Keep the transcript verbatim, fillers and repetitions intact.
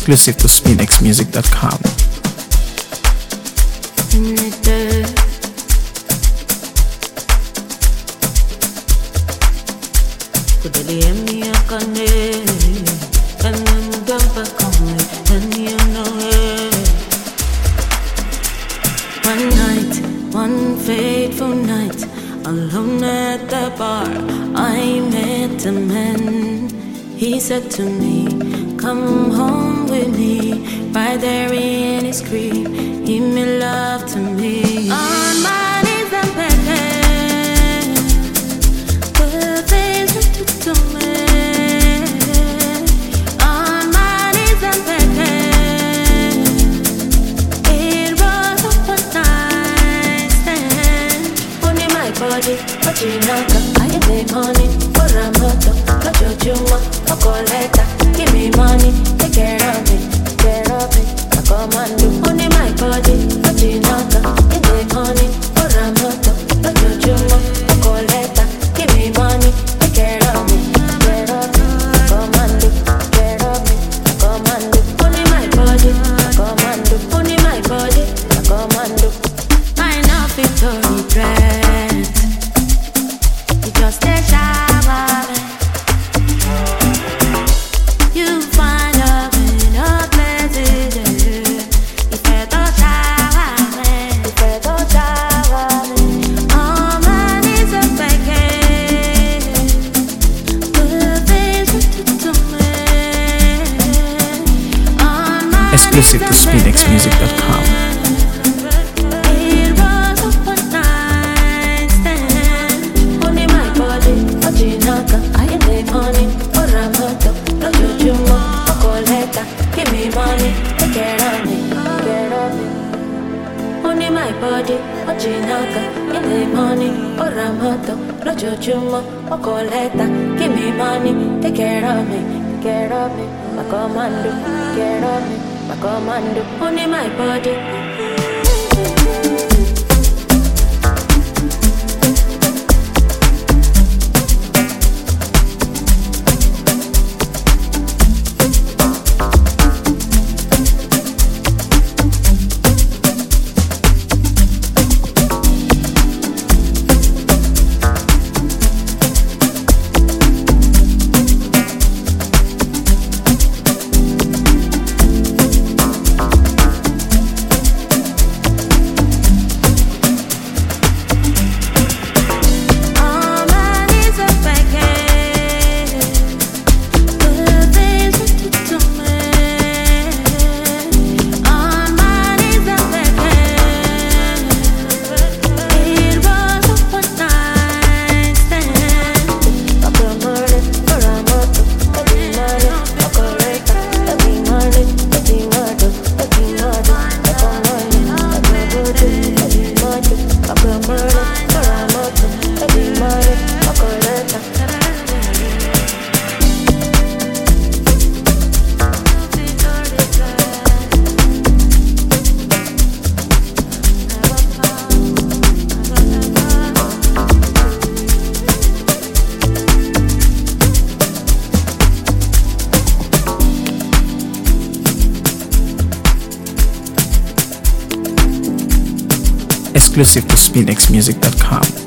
Exclusive to spin x music dot com. One night, one fateful night, alone at the bar, I met a man. He said to me, come home with me. Right there in his crib, he made love to me. On my knees I'm begging, the things that you do to me. On my knees I'm begging, it was a one night stand. Only my body, but you knock up. I ain't the money for a moto, but you juma, a collector. Give me money, take care of me, care of me. I come and do only my body, but you knock up. Give me money for a moto, but you juma, a collector. Give me money, take care of me, care of me. I come and do, care of me. I come and do only my body, I come and do only my body, I come and do. I know fit to regret. You just a shower. You find love in a places, yeah. If I don't shower, if I don't shower, all my needs are begging. The things that you do to me. All my Exclusive to spin x music dot com. It was a one night stand. Only my body, but you knock up. I ain't the money for a moto. No jujuma, no collector. Give me money, take care of me, care of me. Only my body, but you knock up. In the money for a moto. No jujuma, no collector. Give me money, take care of me, take care of me. My commando, care of me, my commando. Only my body. Exclusive to spin x music dot com.